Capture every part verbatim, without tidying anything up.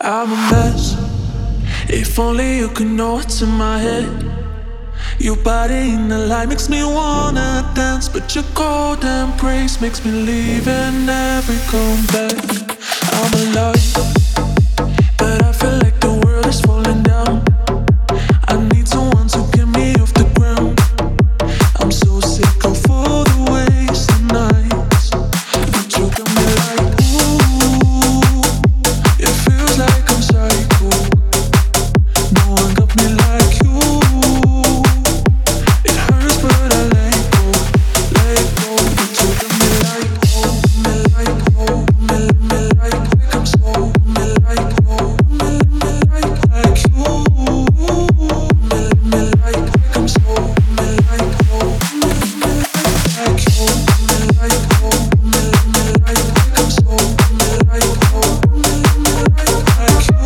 I'm a mess. If only you could know what's in my head. Your body in the light makes me wanna dance, but your cold embrace makes me leave and never come back. I'm alive, but I feel like the world is falling down. I need someone to get me off the ground. I'm so sick of all the wasted nights, but you got me like, ooh, it feels like I'm psycho. No one got me like you. It hurts but I let go, let go. But you got me like, hold me like, hold me, me like, like I'm so, me like, hold me, me like, like you. Me, me like, like I'm so, me like, hold me, me like, like you. Me like, hold me, me like, like I'm so, me like, hold me, me like, like you.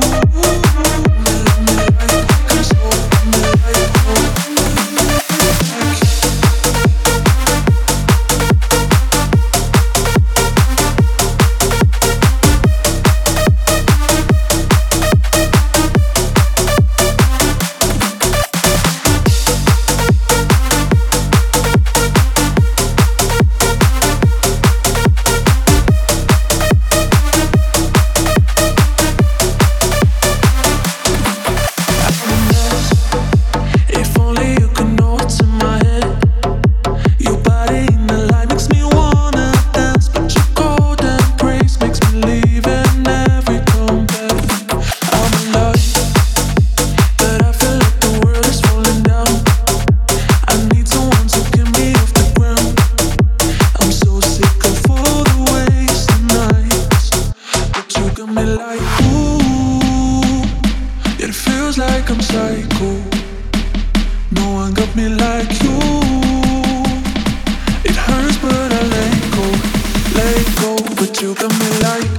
Like, ooh, it feels like I'm psycho. No one got me like you. It hurts but I let go, let go. But you got me like